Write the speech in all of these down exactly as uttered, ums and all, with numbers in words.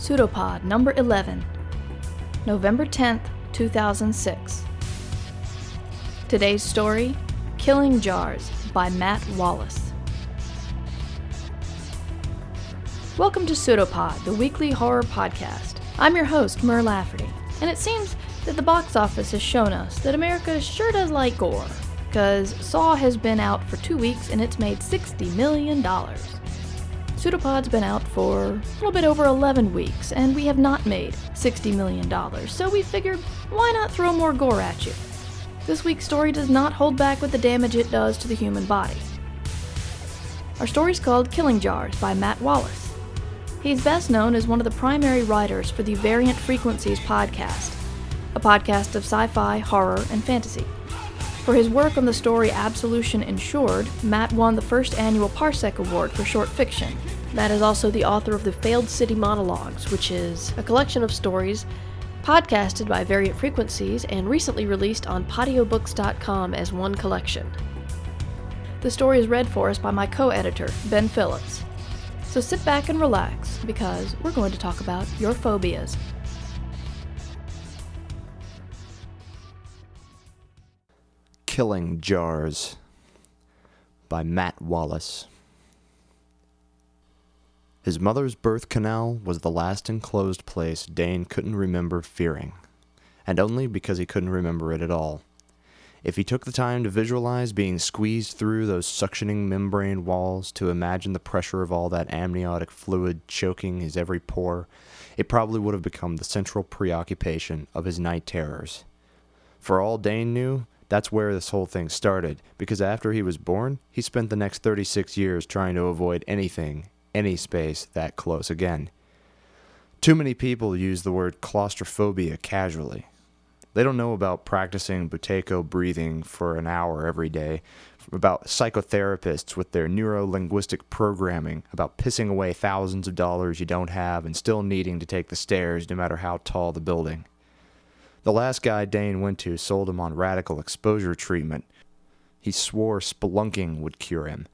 Pseudopod number eleven, November tenth, two thousand six. Today's story, Killing Jars by Matt Wallace. Welcome to Pseudopod, the weekly horror podcast. I'm your host, Mur Lafferty, and it seems that the box office has shown us that America sure does like gore, because Saw has been out for two weeks and it's made sixty million dollars. Pseudopod's been out for a little bit over eleven weeks, and we have not made sixty million dollars, so we figured, why not throw more gore at you? This week's story does not hold back with the damage it does to the human body. Our story's called Killing Jars by Matt Wallace. He's best known as one of the primary writers for the Variant Frequencies podcast, a podcast of sci-fi, horror, and fantasy. For his work on the story Absolution Insured, Matt won the first annual Parsec Award for short fiction. Matt is also the author of the Failed City Monologues, which is a collection of stories podcasted by Variant Frequencies and recently released on patio books dot com as one collection. The story is read for us by my co-editor, Ben Phillips. So sit back and relax, because we're going to talk about your phobias. Killing Jars by Matt Wallace. His mother's birth canal was the last enclosed place Dane couldn't remember fearing, and only because he couldn't remember it at all. If he took the time to visualize being squeezed through those suctioning membrane walls, to imagine the pressure of all that amniotic fluid choking his every pore, it probably would have become the central preoccupation of his night terrors. For all Dane knew, that's where this whole thing started, because after he was born, he spent the next thirty-six years trying to avoid anything, any space, that close again. Too many people use the word claustrophobia casually. They don't know about practicing Buteyko breathing for an hour every day, about psychotherapists with their neuro-linguistic programming, about pissing away thousands of dollars you don't have and still needing to take the stairs no matter how tall the building. The last guy Dane went to sold him on radical exposure treatment. He swore spelunking would cure him.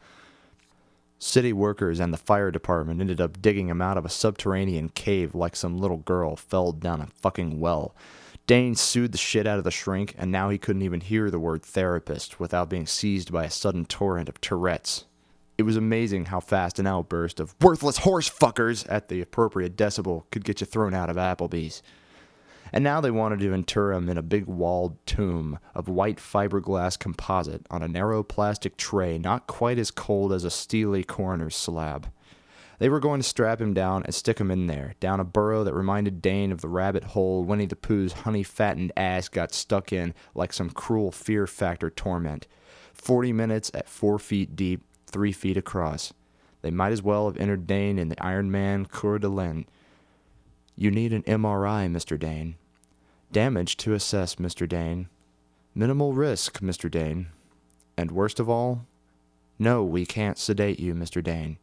City workers and the fire department ended up digging him out of a subterranean cave like some little girl fell down a fucking well. Dane sued the shit out of the shrink, and now he couldn't even hear the word therapist without being seized by a sudden torrent of Tourette's. It was amazing how fast an outburst of worthless horse fuckers at the appropriate decibel could get you thrown out of Applebee's. And now they wanted to inter him in a big walled tomb of white fiberglass composite on a narrow plastic tray not quite as cold as a steely coroner's slab. They were going to strap him down and stick him in there, down a burrow that reminded Dane of the rabbit hole Winnie the Pooh's honey-fattened ass got stuck in like some cruel fear factor torment. Forty minutes at four feet deep, three feet across. They might as well have entered Dane in the Iron Man Coeur d'Alene. You need an M R I, Mister Dane. Damage to assess, Mister Dane. Minimal risk, Mister Dane. And worst of all, no, we can't sedate you, Mister Dane.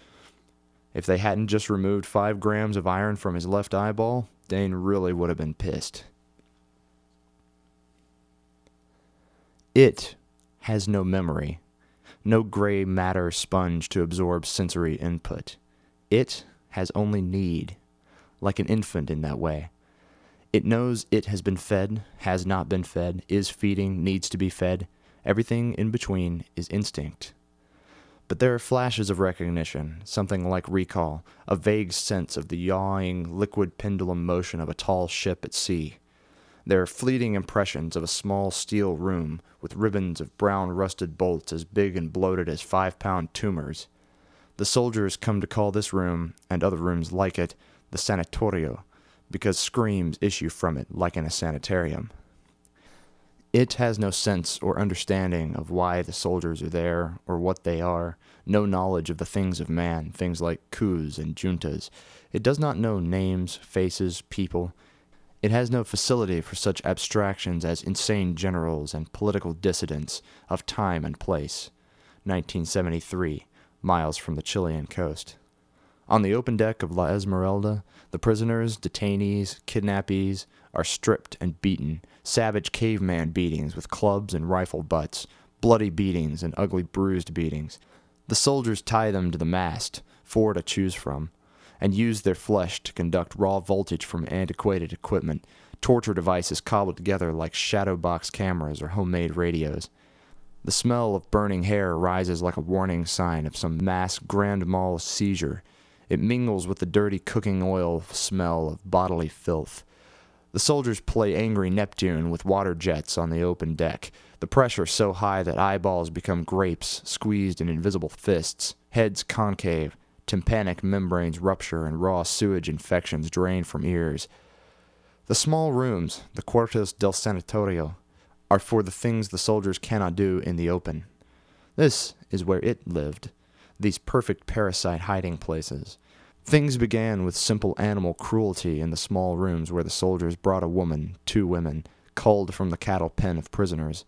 If they hadn't just removed five grams of iron from his left eyeball, Dane really would have been pissed. It has no memory, no gray matter sponge to absorb sensory input. It has only need, like an infant in that way. It knows it has been fed, has not been fed, is feeding, needs to be fed. Everything in between is instinct. But there are flashes of recognition, something like recall, a vague sense of the yawing, liquid pendulum motion of a tall ship at sea. There are fleeting impressions of a small steel room with ribbons of brown rusted bolts as big and bloated as five-pound tumors. The soldiers come to call this room, and other rooms like it, the sanatorio, because screams issue from it like in a sanitarium. It has no sense or understanding of why the soldiers are there or what they are, no knowledge of the things of man, things like coups and juntas. It does not know names, faces, people. It has no facility for such abstractions as insane generals and political dissidents of time and place. nineteen seventy-three, miles from the Chilean coast. On the open deck of La Esmeralda, the prisoners, detainees, kidnappees are stripped and beaten, savage caveman beatings with clubs and rifle butts, bloody beatings and ugly bruised beatings. The soldiers tie them to the mast, four to choose from, and used their flesh to conduct raw voltage from antiquated equipment, torture devices cobbled together like shadow box cameras or homemade radios. The smell of burning hair rises like a warning sign of some mass grand mal seizure. It mingles with the dirty cooking oil smell of bodily filth. The soldiers play angry Neptune with water jets on the open deck, the pressure so high that eyeballs become grapes squeezed in invisible fists, heads concave, tympanic membranes rupture, and raw sewage infections drain from ears. The small rooms, the Cuartos del Sanatorio, are for the things the soldiers cannot do in the open. This is where it lived, these perfect parasite hiding places. Things began with simple animal cruelty in the small rooms where the soldiers brought a woman, two women, culled from the cattle pen of prisoners.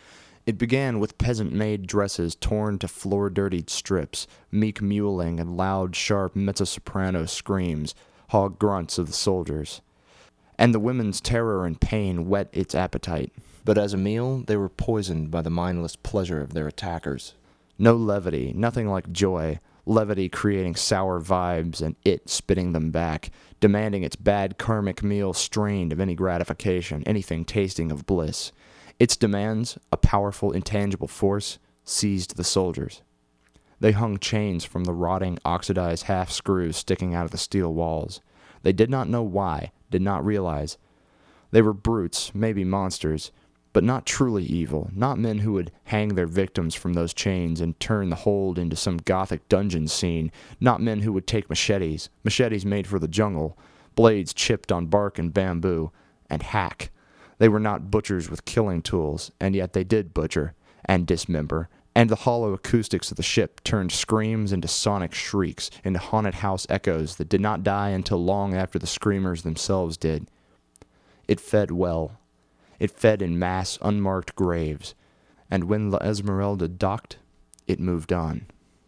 It began with peasant-made dresses torn to floor-dirtied strips, meek mewling and loud, sharp mezzo-soprano screams, hog grunts of the soldiers. And the women's terror and pain whet its appetite. But as a meal, they were poisoned by the mindless pleasure of their attackers. No levity, nothing like joy, levity creating sour vibes and it spitting them back, demanding its bad karmic meal strained of any gratification, anything tasting of bliss. Its demands, a powerful, intangible force, seized the soldiers. They hung chains from the rotting, oxidized half-screws sticking out of the steel walls. They did not know why, did not realize. They were brutes, maybe monsters, but not truly evil, not men who would hang their victims from those chains and turn the hold into some gothic dungeon scene, not men who would take machetes, machetes made for the jungle, blades chipped on bark and bamboo, and hack. They were not butchers with killing tools, and yet they did butcher, and dismember, and the hollow acoustics of the ship turned screams into sonic shrieks, into haunted house echoes that did not die until long after the screamers themselves did. It fed well. It fed in mass, unmarked graves, and when La Esmeralda docked, it moved on.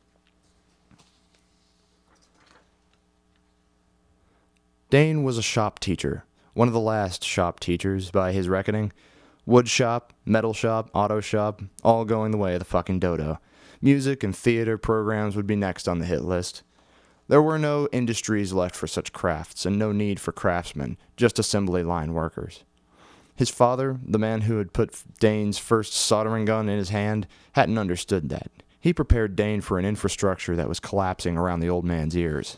Dane was a shop teacher, one of the last shop teachers, by his reckoning. Wood shop, metal shop, auto shop, all going the way of the fucking dodo. Music and theater programs would be next on the hit list. There were no industries left for such crafts, and no need for craftsmen, just assembly line workers. His father, the man who had put Dane's first soldering gun in his hand, hadn't understood that. He prepared Dane for an infrastructure that was collapsing around the old man's ears.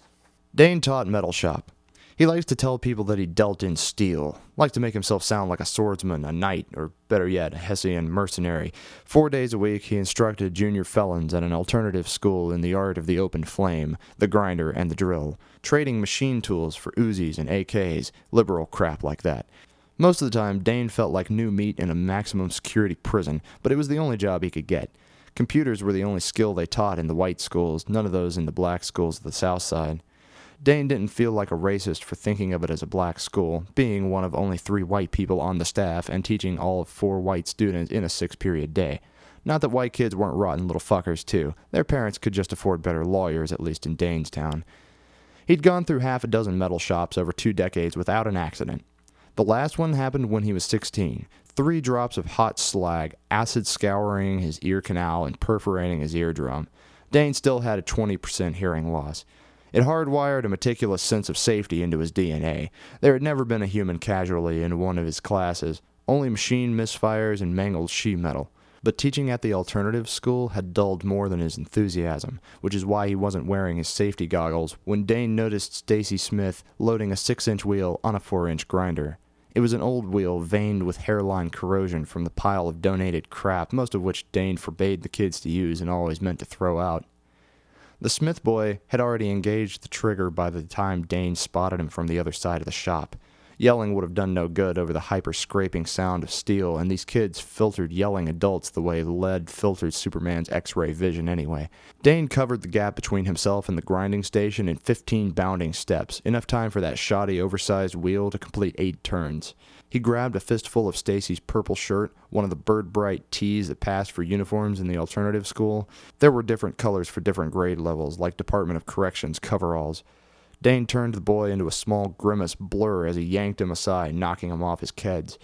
Dane taught metal shop. He likes to tell people that he dealt in steel, likes to make himself sound like a swordsman, a knight, or better yet, a Hessian mercenary. Four days a week, he instructed junior felons at an alternative school in the art of the open flame, the grinder, and the drill, trading machine tools for Uzis and A Ks, liberal crap like that. Most of the time, Dane felt like new meat in a maximum security prison, but it was the only job he could get. Computers were the only skill they taught in the white schools, none of those in the black schools of the South Side. Dane didn't feel like a racist for thinking of it as a black school, being one of only three white people on the staff and teaching all of four white students in a six-period day. Not that white kids weren't rotten little fuckers, too. Their parents could just afford better lawyers, at least in Danestown. He'd gone through half a dozen metal shops over two decades without an accident. The last one happened when he was sixteen. Three drops of hot slag, acid scouring his ear canal and perforating his eardrum. Dane still had a twenty percent hearing loss. It hardwired a meticulous sense of safety into his D N A. There had never been a human casualty in one of his classes, only machine misfires and mangled sheet metal. But teaching at the alternative school had dulled more than his enthusiasm, which is why he wasn't wearing his safety goggles when Dane noticed Stacy Smith loading a six-inch wheel on a four-inch grinder. It was an old wheel veined with hairline corrosion from the pile of donated crap, most of which Dane forbade the kids to use and always meant to throw out. The Smith boy had already engaged the trigger by the time Dane spotted him from the other side of the shop. Yelling would have done no good over the hyper-scraping sound of steel, and these kids filtered yelling adults the way lead filtered Superman's X-ray vision anyway. Dane covered the gap between himself and the grinding station in fifteen bounding steps, enough time for that shoddy, oversized wheel to complete eight turns. He grabbed a fistful of Stacy's purple shirt, one of the bird-bright tees that passed for uniforms in the alternative school. There were different colors for different grade levels, like Department of Corrections coveralls. Dane turned the boy into a small grimace blur as he yanked him aside, knocking him off his keds.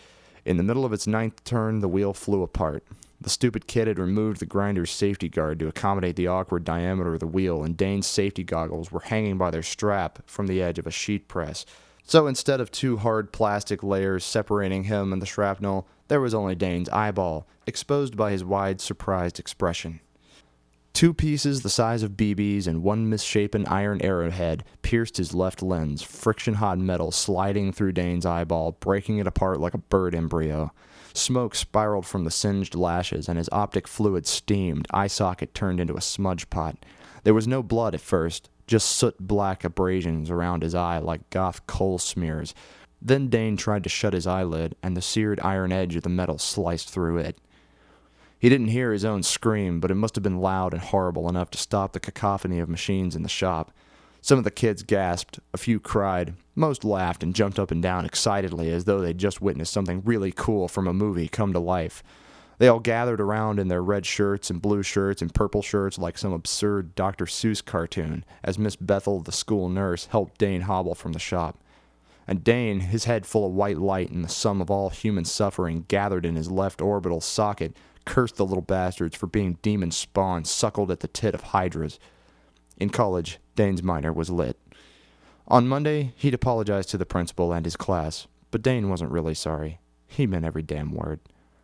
In the middle of its ninth turn, the wheel flew apart. The stupid kid had removed the grinder's safety guard to accommodate the awkward diameter of the wheel, and Dane's safety goggles were hanging by their strap from the edge of a sheet press. So instead of two hard plastic layers separating him and the shrapnel, there was only Dane's eyeball, exposed by his wide, surprised expression. Two pieces the size of B Bs and one misshapen iron arrowhead pierced his left lens, friction-hot metal sliding through Dane's eyeball, breaking it apart like a bird embryo. Smoke spiraled from the singed lashes, and his optic fluid steamed, eye socket turned into a smudge pot. There was no blood at first, just soot-black abrasions around his eye like goth coal smears. Then Dane tried to shut his eyelid, and the seared iron edge of the metal sliced through it. He didn't hear his own scream, but it must have been loud and horrible enough to stop the cacophony of machines in the shop. Some of the kids gasped, a few cried, most laughed and jumped up and down excitedly as though they'd just witnessed something really cool from a movie come to life. They all gathered around in their red shirts and blue shirts and purple shirts like some absurd Doctor Seuss cartoon as Miss Bethel, the school nurse, helped Dane hobble from the shop. And Dane, his head full of white light and the sum of all human suffering gathered in his left orbital socket, cursed the little bastards for being demon spawn suckled at the tit of hydras. In college, Dane's minor was lit. On Monday, he'd apologized to the principal and his class, but Dane wasn't really sorry. He meant every damn word.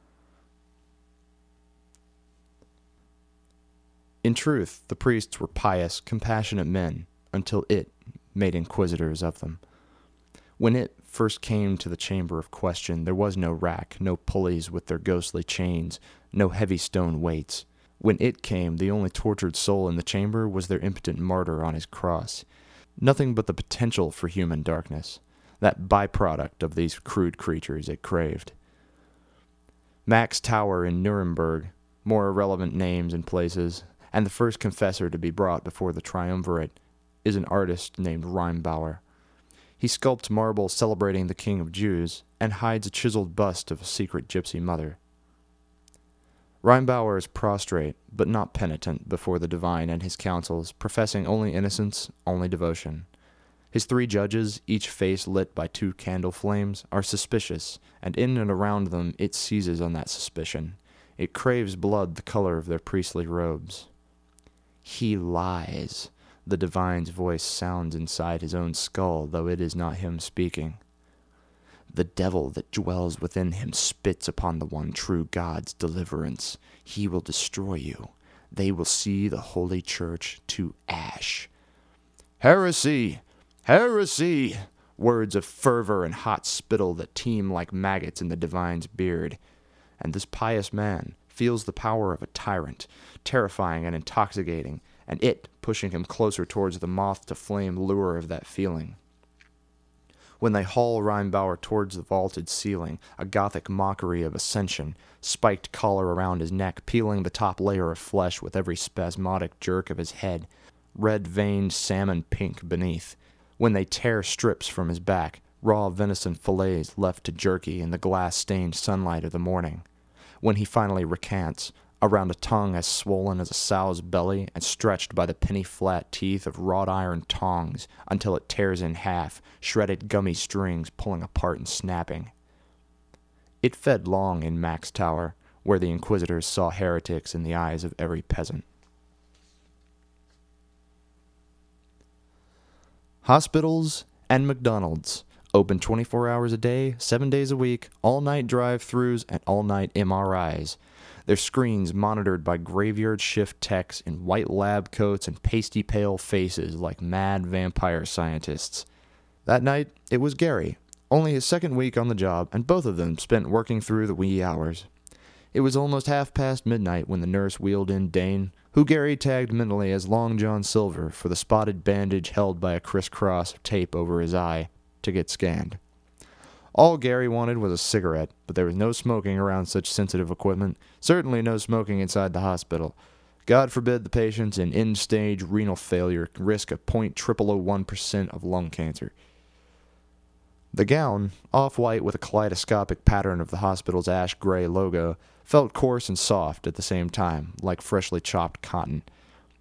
In truth, the priests were pious, compassionate men, until it made inquisitors of them. When it first came to the chamber of question, there was no rack, no pulleys with their ghostly chains, no heavy stone weights. When it came, the only tortured soul in the chamber was their impotent martyr on his cross. Nothing but the potential for human darkness, that byproduct of these crude creatures it craved. Max Tower in Nuremberg, more irrelevant names and places, and the first confessor to be brought before the triumvirate, is an artist named Reinbauer. He sculpts marble celebrating the King of Jews, and hides a chiseled bust of a secret gypsy mother. Reinbauer is prostrate, but not penitent, before the divine and his councils, professing only innocence, only devotion. His three judges, each face lit by two candle flames, are suspicious, and in and around them it seizes on that suspicion. It craves blood the color of their priestly robes. He lies. The divine's voice sounds inside his own skull, though it is not him speaking. The devil that dwells within him spits upon the one true God's deliverance. He will destroy you. They will see the holy church to ash. Heresy! Heresy! Words of fervor and hot spittle that teem like maggots in the divine's beard. And this pious man feels the power of a tyrant, terrifying and intoxicating, and it pushing him closer towards the moth-to-flame lure of that feeling. When they haul Reinbauer towards the vaulted ceiling, a gothic mockery of ascension, spiked collar around his neck, peeling the top layer of flesh with every spasmodic jerk of his head, red-veined salmon pink beneath. When they tear strips from his back, raw venison fillets left to jerky in the glass-stained sunlight of the morning. When he finally recants, around a tongue as swollen as a sow's belly and stretched by the penny-flat teeth of wrought-iron tongs until it tears in half, shredded gummy strings pulling apart and snapping. It fed long in Max Tower, where the inquisitors saw heretics in the eyes of every peasant. Hospitals and McDonald's, open twenty-four hours a day, seven days a week, all-night drive-thrus and all-night M R Is. Their screens monitored by graveyard shift techs in white lab coats and pasty-pale faces like mad vampire scientists. That night, it was Gary, only his second week on the job, and both of them spent working through the wee hours. It was almost half past midnight when the nurse wheeled in Dane, who Gary tagged mentally as Long John Silver for the spotted bandage held by a crisscross of tape over his eye, to get scanned. All Gary wanted was a cigarette, but there was no smoking around such sensitive equipment, certainly no smoking inside the hospital. God forbid the patients in end-stage renal failure risk a zero point zero zero zero one percent of lung cancer. The gown, off-white with a kaleidoscopic pattern of the hospital's ash-gray logo, felt coarse and soft at the same time, like freshly chopped cotton.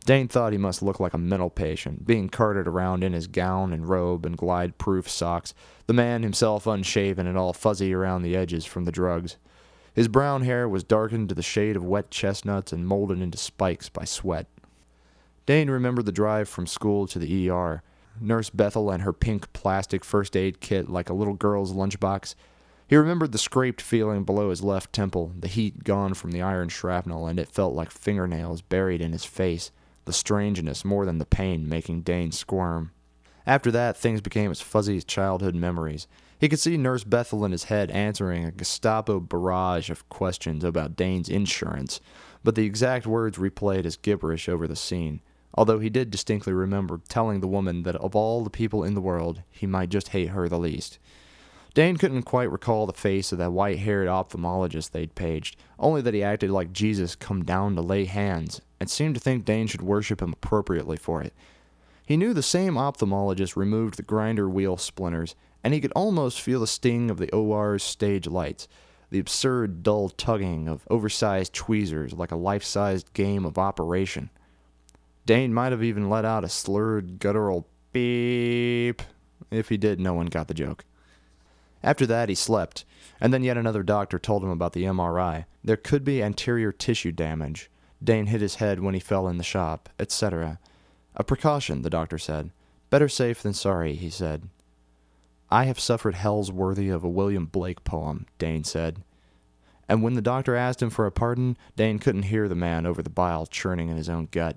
Dane thought he must look like a mental patient, being carted around in his gown and robe and glide-proof socks, the man himself unshaven and all fuzzy around the edges from the drugs. His brown hair was darkened to the shade of wet chestnuts and molded into spikes by sweat. Dane remembered the drive from school to the E R. Nurse Bethel and her pink plastic first aid kit like a little girl's lunchbox. He remembered the scraped feeling below his left temple, the heat gone from the iron shrapnel, and it felt like fingernails buried in his face, the strangeness more than the pain making Dane squirm. After that, things became as fuzzy as childhood memories. He could see Nurse Bethel in his head answering a Gestapo barrage of questions about Dane's insurance, but the exact words replayed as gibberish over the scene, although he did distinctly remember telling the woman that of all the people in the world, he might just hate her the least. Dane couldn't quite recall the face of that white-haired ophthalmologist they'd paged, only that he acted like Jesus come down to lay hands, and seemed to think Dane should worship him appropriately for it. He knew the same ophthalmologist removed the grinder wheel splinters, and he could almost feel the sting of the O R's stage lights, the absurd, dull tugging of oversized tweezers like a life-sized game of Operation. Dane might have even let out a slurred, guttural beep. If he did, no one got the joke. After that, he slept, and then yet another doctor told him about the M R I. There could be anterior tissue damage. Dane hit his head when he fell in the shop, et cetera. A precaution, the doctor said. Better safe than sorry, he said. I have suffered hells worthy of a William Blake poem, Dane said. And when the doctor asked him for a pardon, Dane couldn't hear the man over the bile churning in his own gut.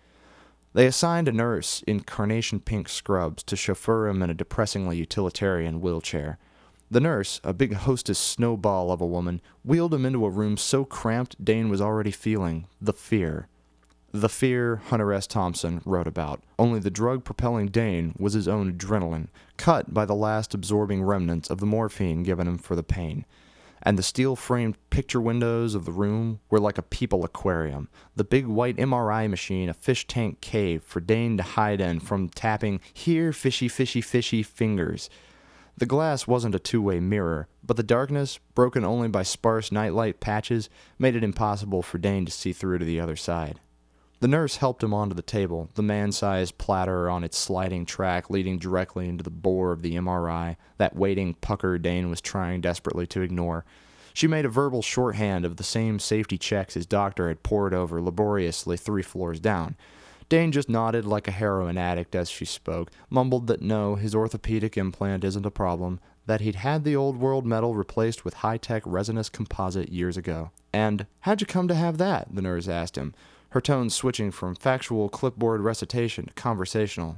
They assigned a nurse in carnation pink scrubs to chauffeur him in a depressingly utilitarian wheelchair. The nurse, a big hostess snowball of a woman, wheeled him into a room so cramped Dane was already feeling the fear. The fear Hunter S. Thompson wrote about, only the drug propelling Dane was his own adrenaline, cut by the last absorbing remnants of the morphine given him for the pain. And the steel-framed picture windows of the room were like a people aquarium, the big white M R I machine a fish tank cave for Dane to hide in from tapping here fishy fishy fishy fingers. The glass wasn't a two-way mirror, but the darkness, broken only by sparse nightlight patches, made it impossible for Dane to see through to the other side. The nurse helped him onto the table, the man-sized platter on its sliding track leading directly into the bore of the M R I, that waiting pucker Dane was trying desperately to ignore. She made a verbal shorthand of the same safety checks his doctor had pored over laboriously three floors down. Dane just nodded like a heroin addict as she spoke, mumbled that no, his orthopedic implant isn't a problem, that he'd had the old-world metal replaced with high-tech resinous composite years ago. And, how'd you come to have that? The nurse asked him, her tone switching from factual clipboard recitation to conversational.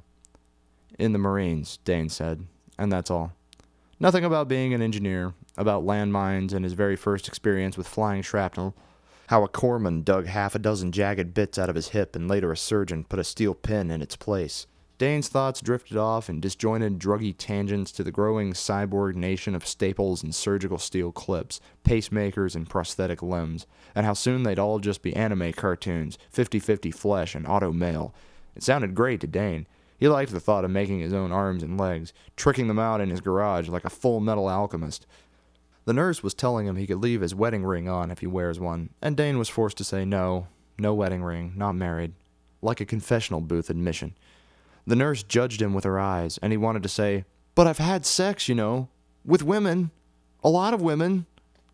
In the Marines, Dane said, and that's all. Nothing about being an engineer, about landmines and his very first experience with flying shrapnel, how a corpsman dug half a dozen jagged bits out of his hip and later a surgeon put a steel pin in its place. Dane's thoughts drifted off in disjointed, druggy tangents to the growing cyborg nation of staples and surgical steel clips, pacemakers and prosthetic limbs, and how soon they'd all just be anime cartoons, fifty-fifty flesh and auto mail. It sounded great to Dane. He liked the thought of making his own arms and legs, tricking them out in his garage like a full-metal alchemist. The nurse was telling him he could leave his wedding ring on if he wears one, and Dane was forced to say no, no wedding ring, not married, like a confessional booth admission. The nurse judged him with her eyes, and he wanted to say, "But I've had sex, you know, with women, a lot of women."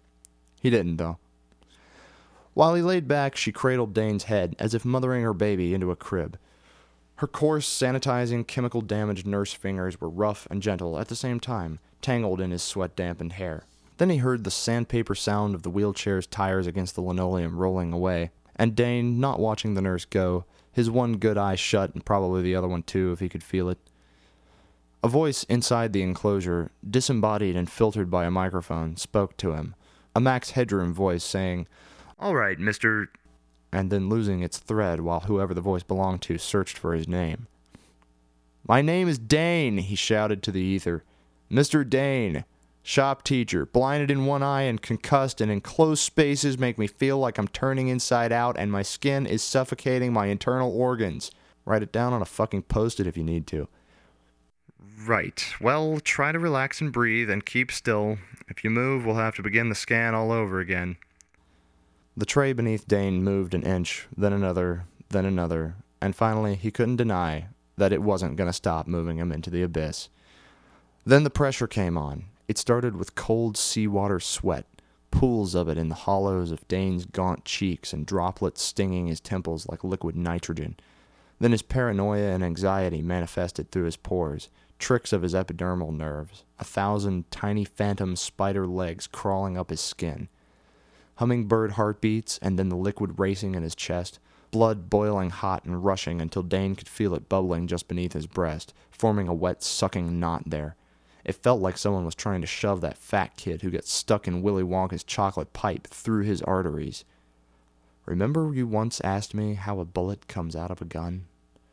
He didn't, though. While he laid back, she cradled Dane's head as if mothering her baby into a crib. Her coarse, sanitizing, chemical-damaged nurse fingers were rough and gentle at the same time, tangled in his sweat-dampened hair. Then he heard the sandpaper sound of the wheelchair's tires against the linoleum rolling away, and Dane, not watching the nurse go, his one good eye shut and probably the other one too if he could feel it. A voice inside the enclosure, disembodied and filtered by a microphone, spoke to him. A Max Headroom voice saying, "All right, Mister" and then losing its thread while whoever the voice belonged to searched for his name. "My name is Dane," he shouted to the ether. "Mister Dane. Shop teacher, blinded in one eye and concussed, and enclosed spaces make me feel like I'm turning inside out and my skin is suffocating my internal organs." Write it down on a fucking post-it if you need to. "Right. Well, try to relax and breathe and keep still. If you move, we'll have to begin the scan all over again." The tray beneath Dane moved an inch, then another, then another, and finally he couldn't deny that it wasn't going to stop moving him into the abyss. Then the pressure came on. It started with cold seawater sweat, pools of it in the hollows of Dane's gaunt cheeks and droplets stinging his temples like liquid nitrogen. Then his paranoia and anxiety manifested through his pores, tricks of his epidermal nerves, a thousand tiny phantom spider legs crawling up his skin. Hummingbird heartbeats, and then the liquid racing in his chest, blood boiling hot and rushing until Dane could feel it bubbling just beneath his breast, forming a wet, sucking knot there. It felt like someone was trying to shove that fat kid who gets stuck in Willy Wonka's chocolate pipe through his arteries. Remember you once asked me how a bullet comes out of a gun?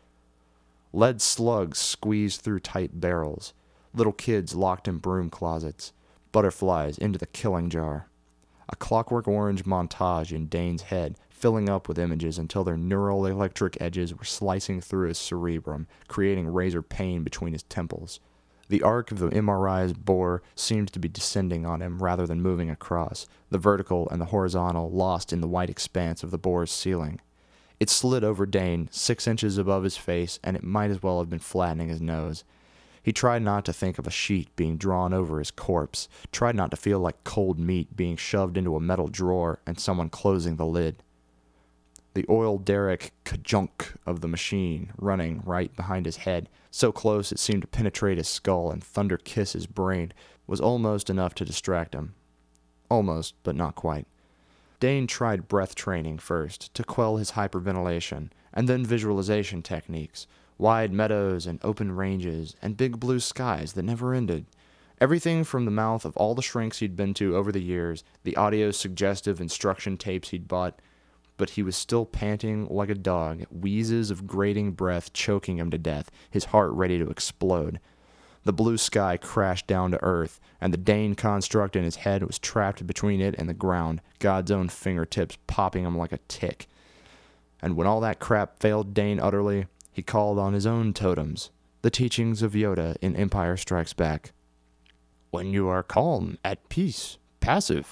Lead slugs squeezed through tight barrels, little kids locked in broom closets, butterflies into the killing jar. A clockwork orange montage in Dane's head, filling up with images until their neural electric edges were slicing through his cerebrum, creating razor pain between his temples. The arc of the M R I's bore seemed to be descending on him rather than moving across, the vertical and the horizontal lost in the white expanse of the bore's ceiling. It slid over Dane, six inches above his face, and it might as well have been flattening his nose. He tried not to think of a sheet being drawn over his corpse, tried not to feel like cold meat being shoved into a metal drawer and someone closing the lid. The oil derrick kajunk of the machine running right behind his head, so close it seemed to penetrate his skull and thunder kiss his brain, was almost enough to distract him. Almost, but not quite. Dane tried breath training first to quell his hyperventilation, and then visualization techniques, wide meadows and open ranges, and big blue skies that never ended. Everything from the mouth of all the shrinks he'd been to over the years, the audio-suggestive instruction tapes he'd bought, but he was still panting like a dog, wheezes of grating breath choking him to death, his heart ready to explode. The blue sky crashed down to earth, and the Dane construct in his head was trapped between it and the ground, God's own fingertips popping him like a tick. And when all that crap failed Dane utterly, he called on his own totems, the teachings of Yoda in Empire Strikes Back. When you are calm, at peace, passive.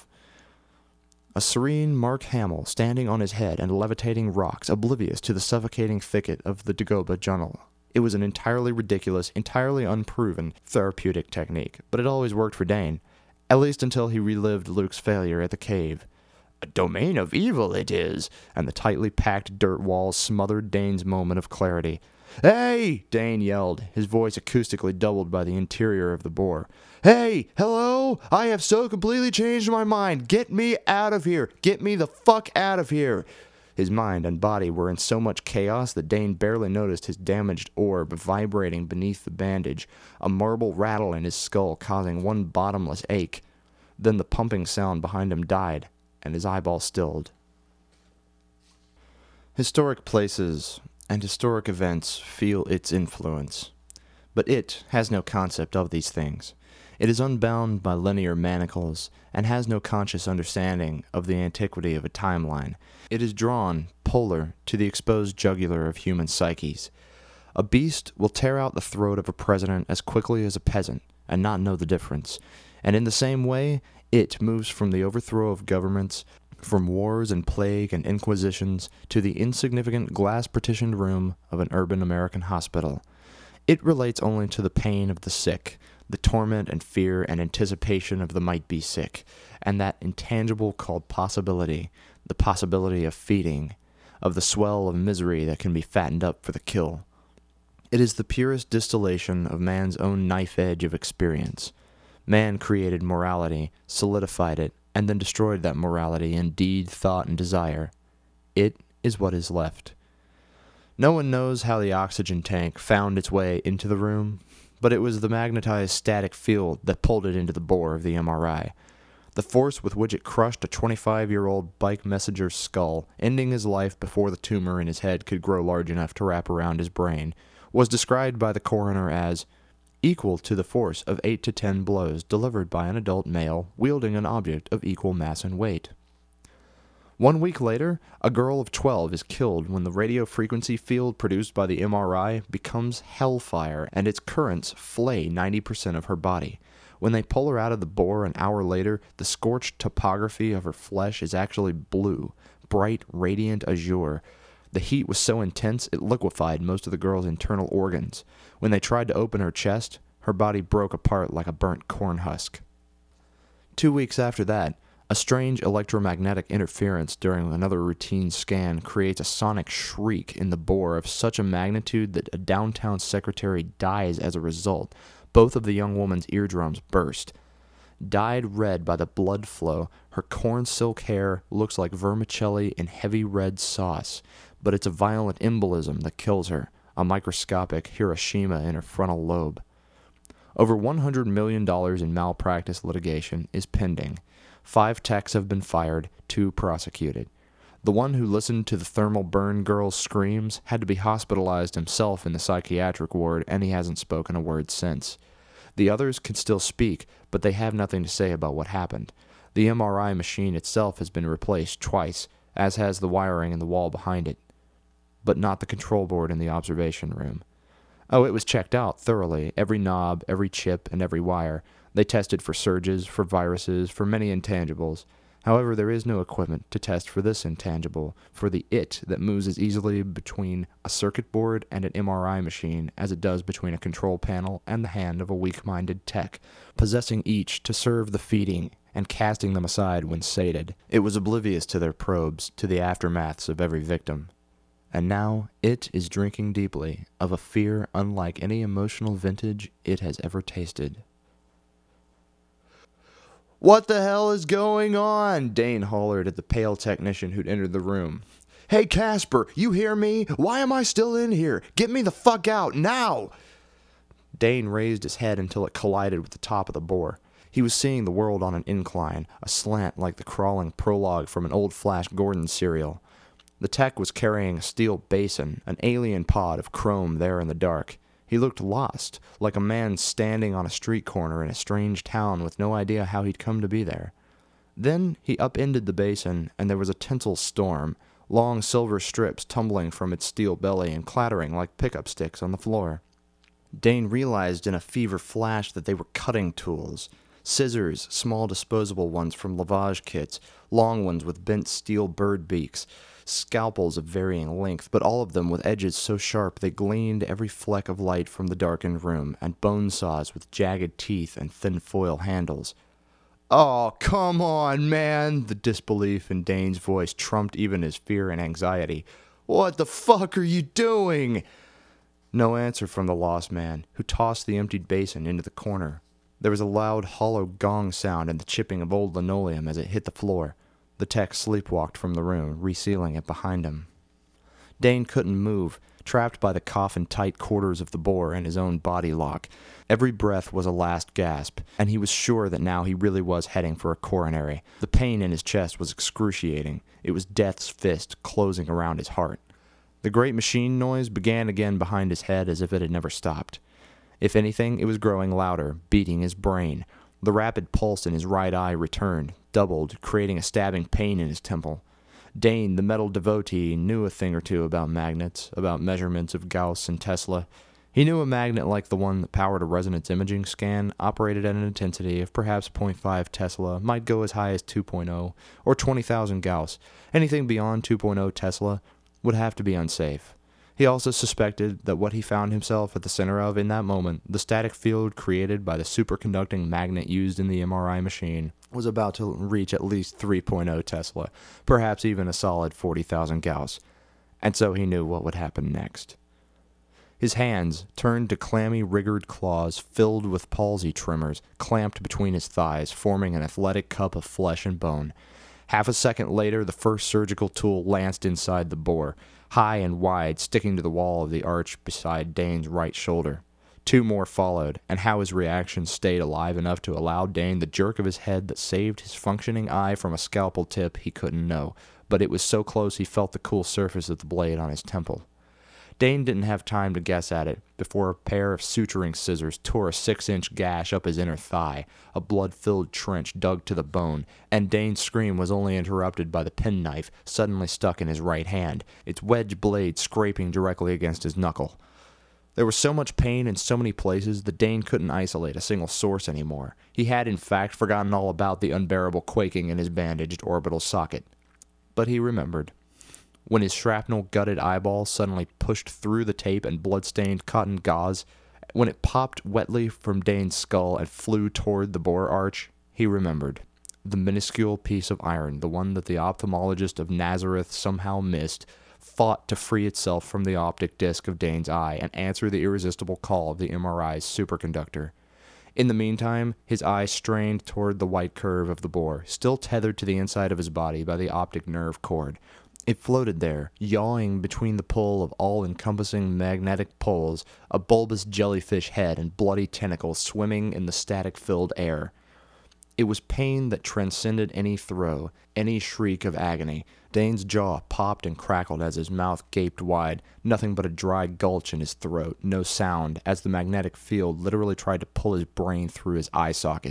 A serene Mark Hamill standing on his head and levitating rocks, oblivious to the suffocating thicket of the Dagobah jungle. It was an entirely ridiculous, entirely unproven therapeutic technique, but it always worked for Dane, at least until he relived Luke's failure at the cave. A domain of evil it is, and the tightly packed dirt walls smothered Dane's moment of clarity. Hey! Dane yelled, his voice acoustically doubled by the interior of the bore. Hey! Hello? I have so completely changed my mind. Get me out of here. Get me the fuck out of here. His mind and body were in so much chaos that Dane barely noticed his damaged orb vibrating beneath the bandage, a marble rattle in his skull causing one bottomless ache. Then the pumping sound behind him died, and his eyeball stilled. Historic places and historic events feel its influence, but it has no concept of these things. It is unbound by linear manacles and has no conscious understanding of the antiquity of a timeline. It is drawn, polar, to the exposed jugular of human psyches. A beast will tear out the throat of a president as quickly as a peasant and not know the difference, and in the same way, it moves from the overthrow of governments, from wars and plague and inquisitions, to the insignificant glass-partitioned room of an urban American hospital. It relates only to the pain of the sick, the torment and fear and anticipation of the might-be sick, and that intangible called possibility, the possibility of feeding, of the swell of misery that can be fattened up for the kill. It is the purest distillation of man's own knife-edge of experience. Man created morality, solidified it, and then destroyed that morality in deed, thought, and desire. It is what is left. No one knows how the oxygen tank found its way into the room, but it was the magnetized static field that pulled it into the bore of the M R I. The force with which it crushed a twenty-five-year-old bike messenger's skull, ending his life before the tumor in his head could grow large enough to wrap around his brain, was described by the coroner as equal to the force of eight to ten blows delivered by an adult male wielding an object of equal mass and weight. One week later, a girl of twelve is killed when the radio frequency field produced by the M R I becomes hellfire and its currents flay ninety percent of her body. When they pull her out of the bore an hour later, the scorched topography of her flesh is actually blue, bright, radiant azure. The heat was so intense it liquefied most of the girl's internal organs. When they tried to open her chest, her body broke apart like a burnt corn husk. Two weeks after that, a strange electromagnetic interference during another routine scan creates a sonic shriek in the bore of such a magnitude that a downtown secretary dies as a result. Both of the young woman's eardrums burst. Dyed red by the blood flow, her corn silk hair looks like vermicelli in heavy red sauce, but it's a violent embolism that kills her, a microscopic Hiroshima in her frontal lobe. Over one hundred million dollars in malpractice litigation is pending. Five techs have been fired, two prosecuted. The one who listened to the thermal burn girl's screams had to be hospitalized himself in the psychiatric ward, and he hasn't spoken a word since. The others can still speak, but they have nothing to say about what happened. The M R I machine itself has been replaced twice, as has the wiring in the wall behind it, but not the control board in the observation room. Oh, it was checked out thoroughly, every knob, every chip, and every wire. They tested for surges, for viruses, for many intangibles. However, there is no equipment to test for this intangible, for the it that moves as easily between a circuit board and an M R I machine as it does between a control panel and the hand of a weak-minded tech, possessing each to serve the feeding and casting them aside when sated. It was oblivious to their probes, to the aftermaths of every victim. And now it is drinking deeply of a fear unlike any emotional vintage it has ever tasted. "What the hell is going on?" Dane hollered at the pale technician who'd entered the room. "Hey, Casper, you hear me? Why am I still in here? Get me the fuck out, now!" Dane raised his head until it collided with the top of the bore. He was seeing the world on an incline, a slant like the crawling prologue from an old Flash Gordon serial. The tech was carrying a steel basin, an alien pod of chrome there in the dark. He looked lost, like a man standing on a street corner in a strange town with no idea how he'd come to be there. Then he upended the basin, and there was a tinsel storm, long silver strips tumbling from its steel belly and clattering like pickup sticks on the floor. Dane realized in a fever flash that they were cutting tools. Scissors, small disposable ones from lavage kits, long ones with bent steel bird beaks, scalpels of varying length, but all of them with edges so sharp they gleaned every fleck of light from the darkened room, and bone saws with jagged teeth and thin foil handles. "Oh, come on, man!" The disbelief in Dane's voice trumped even his fear and anxiety. "What the fuck are you doing?" No answer from the lost man, who tossed the emptied basin into the corner. There was a loud, hollow gong sound and the chipping of old linoleum as it hit the floor. The tech sleepwalked from the room, resealing it behind him. Dane couldn't move, trapped by the coffin-tight quarters of the bore and his own body lock. Every breath was a last gasp, and he was sure that now he really was heading for a coronary. The pain in his chest was excruciating. It was death's fist closing around his heart. The great machine noise began again behind his head as if it had never stopped. If anything, it was growing louder, beating his brain. The rapid pulse in his right eye returned, doubled, creating a stabbing pain in his temple. Dane, the metal devotee, knew a thing or two about magnets, about measurements of Gauss and Tesla. He knew a magnet like the one that powered a resonance imaging scan, operated at an intensity of perhaps zero point five Tesla, might go as high as two point oh, or twenty thousand Gauss. Anything beyond two point oh Tesla would have to be unsafe. He also suspected that what he found himself at the center of in that moment, the static field created by the superconducting magnet used in the M R I machine, was about to reach at least three point oh Tesla, perhaps even a solid forty thousand Gauss. And so he knew what would happen next. His hands turned to clammy, rigored claws filled with palsy tremors, clamped between his thighs, forming an athletic cup of flesh and bone. Half a second later, the first surgical tool lanced inside the bore, high and wide, sticking to the wall of the arch beside Dane's right shoulder. Two more followed, and how his reaction stayed alive enough to allow Dane the jerk of his head that saved his functioning eye from a scalpel tip he couldn't know, but it was so close he felt the cool surface of the blade on his temple. Dane didn't have time to guess at it before a pair of suturing scissors tore a six-inch gash up his inner thigh, a blood-filled trench dug to the bone, and Dane's scream was only interrupted by the penknife suddenly stuck in his right hand, its wedge blade scraping directly against his knuckle. There was so much pain in so many places that Dane couldn't isolate a single source anymore. He had, in fact, forgotten all about the unbearable quaking in his bandaged orbital socket. But he remembered. when his shrapnel-gutted eyeball suddenly pushed through the tape and blood-stained cotton gauze, when it popped wetly from Dane's skull and flew toward the bore arch, he remembered. The minuscule piece of iron, the one that the ophthalmologist of Nazareth somehow missed, fought to free itself from the optic disc of Dane's eye and answer the irresistible call of the M R I's superconductor. In the meantime, his eye strained toward the white curve of the bore, still tethered to the inside of his body by the optic nerve cord. It floated there, yawing between the pull of all-encompassing magnetic poles, a bulbous jellyfish head and bloody tentacles swimming in the static-filled air. It was pain that transcended any throe, any shriek of agony. Dane's jaw popped and crackled as his mouth gaped wide, nothing but a dry gulch in his throat, no sound, as the magnetic field literally tried to pull his brain through his eye socket.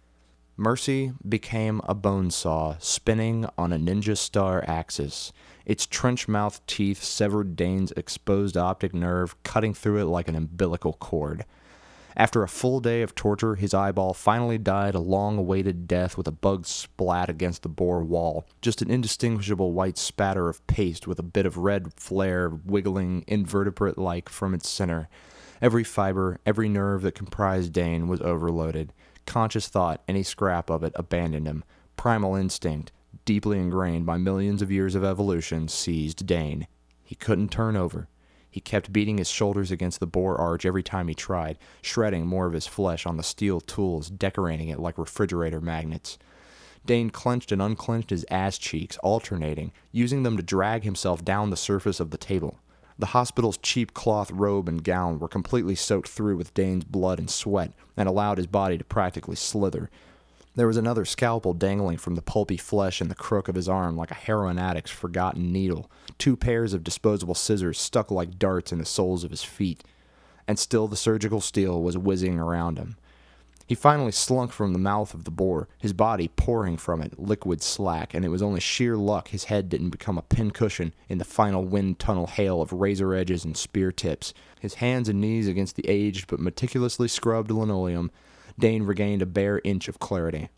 Mercy became a bone saw, spinning on a ninja star axis. Its trench-mouthed teeth severed Dane's exposed optic nerve, cutting through it like an umbilical cord. After a full day of torture, his eyeball finally died a long-awaited death with a bug splat against the bore wall, just an indistinguishable white spatter of paste with a bit of red flare wiggling invertebrate-like from its center. Every fiber, every nerve that comprised Dane was overloaded. Conscious thought, any scrap of it, abandoned him. Primal instinct, deeply ingrained by millions of years of evolution, seized Dane. He couldn't turn over. He kept beating his shoulders against the bore arch every time he tried, shredding more of his flesh on the steel tools, decorating it like refrigerator magnets. Dane clenched and unclenched his ass cheeks, alternating, using them to drag himself down the surface of the table. The hospital's cheap cloth robe and gown were completely soaked through with Dane's blood and sweat, and allowed his body to practically slither. There was another scalpel dangling from the pulpy flesh in the crook of his arm like a heroin addict's forgotten needle. Two pairs of disposable scissors stuck like darts in the soles of his feet. And still the surgical steel was whizzing around him. He finally slunk from the mouth of the bore, his body pouring from it, liquid slack, and it was only sheer luck his head didn't become a pincushion in the final wind tunnel hail of razor edges and spear tips. His hands and knees against the aged but meticulously scrubbed linoleum, Dane regained a bare inch of clarity.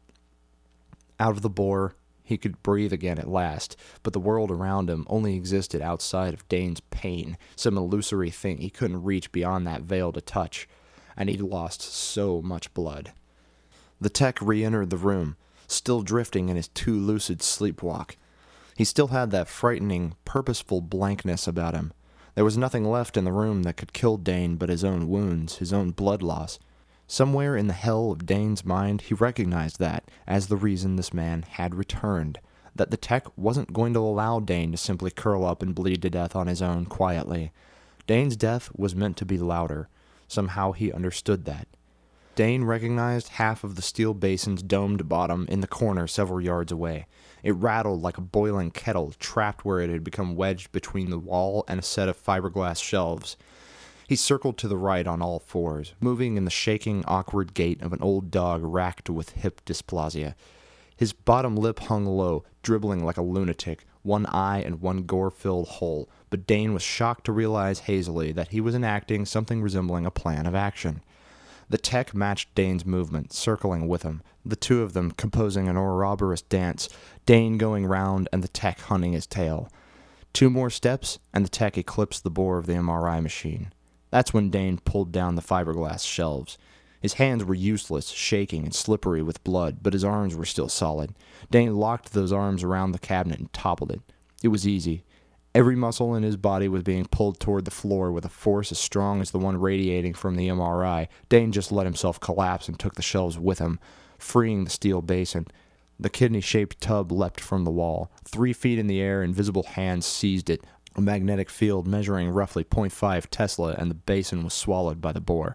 Out of the bore, he could breathe again at last, but the world around him only existed outside of Dane's pain, some illusory thing he couldn't reach beyond that veil to touch, and he'd lost so much blood. The tech re-entered the room, still drifting in his too lucid sleepwalk. He still had that frightening, purposeful blankness about him. There was nothing left in the room that could kill Dane but his own wounds, his own blood loss. Somewhere in the hell of Dane's mind, he recognized that as the reason this man had returned, that the tech wasn't going to allow Dane to simply curl up and bleed to death on his own quietly. Dane's death was meant to be louder. Somehow he understood that. Dane recognized half of the steel basin's domed bottom in the corner several yards away. It rattled like a boiling kettle trapped where it had become wedged between the wall and a set of fiberglass shelves. He circled to the right on all fours, moving in the shaking, awkward gait of an old dog racked with hip dysplasia. His bottom lip hung low, dribbling like a lunatic, one eye and one gore-filled hole, but Dane was shocked to realize hazily that he was enacting something resembling a plan of action. The tech matched Dane's movement, circling with him, the two of them composing an Ouroboros dance, Dane going round and the tech hunting his tail. Two more steps, and the tech eclipsed the bore of the M R I machine. That's when Dane pulled down the fiberglass shelves. His hands were useless, shaking and slippery with blood, but his arms were still solid. Dane locked those arms around the cabinet and toppled it. It was easy. Every muscle in his body was being pulled toward the floor with a force as strong as the one radiating from the M R I. Dane just let himself collapse and took the shelves with him, freeing the steel basin. The kidney-shaped tub leapt from the wall. Three feet in the air, invisible hands seized it, a magnetic field measuring roughly point five Tesla, and the basin was swallowed by the bore.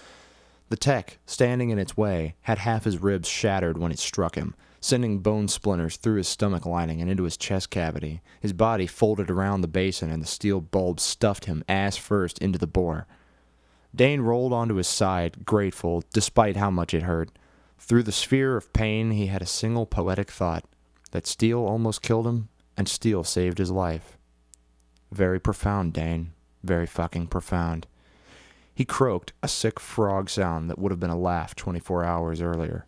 The tech, standing in its way, had half his ribs shattered when it struck him, sending bone splinters through his stomach lining and into his chest cavity. His body folded around the basin, and the steel bulb stuffed him ass first into the bore. Dane rolled onto his side, grateful, despite how much it hurt. Through the sphere of pain, he had a single poetic thought, that steel almost killed him, and steel saved his life. Very profound, Dane. Very fucking profound. He croaked, a sick frog sound that would have been a laugh twenty-four hours earlier.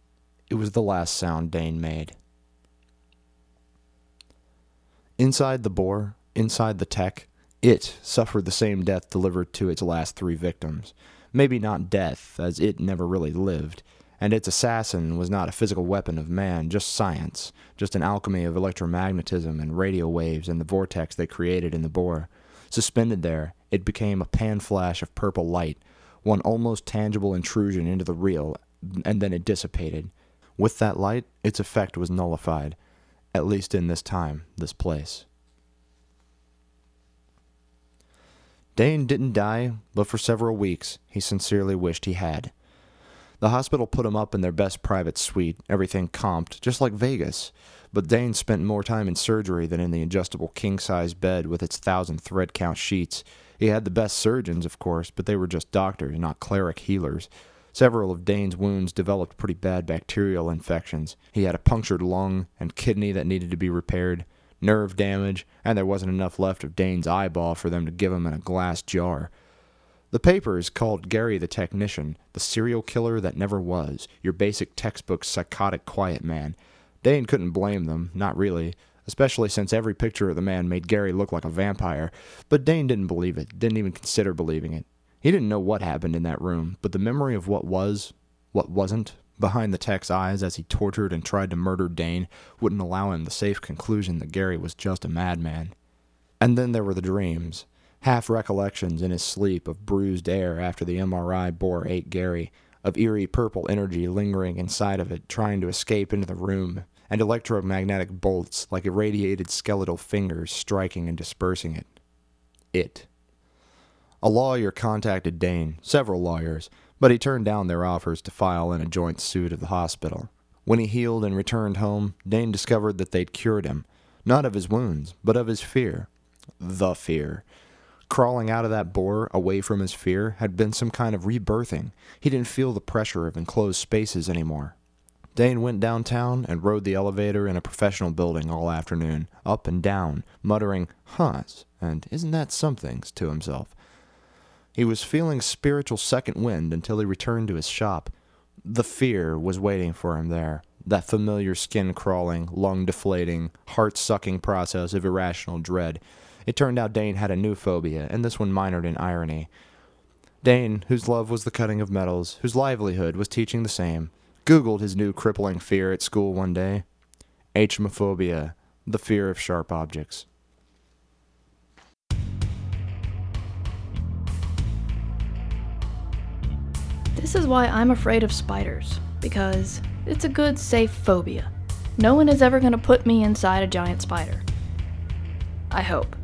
It was the last sound Dane made. Inside the bore, inside the tech, it suffered the same death delivered to its last three victims. Maybe not death, as it never really lived. And its assassin was not a physical weapon of man, just science, just an alchemy of electromagnetism and radio waves and the vortex they created in the bore. Suspended there, it became a pan-flash of purple light, one almost tangible intrusion into the real, and then it dissipated. With that light, its effect was nullified, at least in this time, this place. Dane didn't die, but for several weeks, he sincerely wished he had. The hospital put him up in their best private suite, everything comped, just like Vegas, but Dane spent more time in surgery than in the adjustable king-size bed with its thousand thread-count sheets. He had the best surgeons, of course, but they were just doctors, not cleric healers. Several of Dane's wounds developed pretty bad bacterial infections. He had a punctured lung and kidney that needed to be repaired, nerve damage, and there wasn't enough left of Dane's eyeball for them to give him in a glass jar. The papers called Gary the Technician, the serial killer that never was, your basic textbook psychotic quiet man. Dane couldn't blame them, not really, especially since every picture of the man made Gary look like a vampire, but Dane didn't believe it, didn't even consider believing it. He didn't know what happened in that room, but the memory of what was, what wasn't, behind the tech's eyes as he tortured and tried to murder Dane wouldn't allow him the safe conclusion that Gary was just a madman. And then there were the dreams. Half recollections in his sleep of bruised air after the M R I bore ate Gary, of eerie purple energy lingering inside of it, trying to escape into the room, and electromagnetic bolts like irradiated skeletal fingers striking and dispersing it. It. A lawyer contacted Dane, several lawyers, but he turned down their offers to file in a joint suit of the hospital. When he healed and returned home, Dane discovered that they'd cured him, not of his wounds, but of his fear. The fear. Crawling out of that bore, away from his fear, had been some kind of rebirthing. He didn't feel the pressure of enclosed spaces anymore. Dane went downtown and rode the elevator in a professional building all afternoon, up and down, muttering "huhs" and "isn't that somethings" to himself. He was feeling spiritual second wind until he returned to his shop. The fear was waiting for him there, that familiar skin-crawling, lung-deflating, heart-sucking process of irrational dread. It turned out Dane had a new phobia, and this one minored in irony. Dane, whose love was the cutting of metals, whose livelihood was teaching the same, Googled his new crippling fear at school one day. Achemophobia, the fear of sharp objects. This is why I'm afraid of spiders, because it's a good, safe phobia. No one is ever going to put me inside a giant spider. I hope.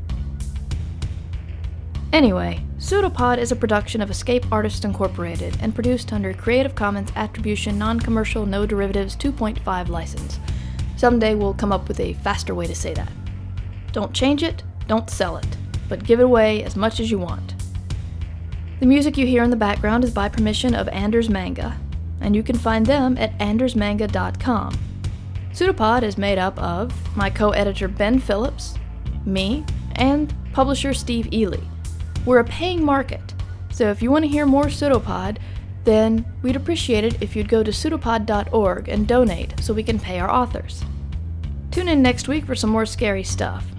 Anyway, Pseudopod is a production of Escape Artists Incorporated and produced under Creative Commons Attribution Non-Commercial No Derivatives two point five license. Someday we'll come up with a faster way to say that. Don't change it, don't sell it, but give it away as much as you want. The music you hear in the background is by permission of Anders Manga, and you can find them at anders manga dot com. Pseudopod is made up of my co-editor Ben Phillips, me, and publisher Steve Ely. We're a paying market, so if you want to hear more Pseudopod, then we'd appreciate it if you'd go to pseudopod dot org and donate so we can pay our authors. Tune in next week for some more scary stuff.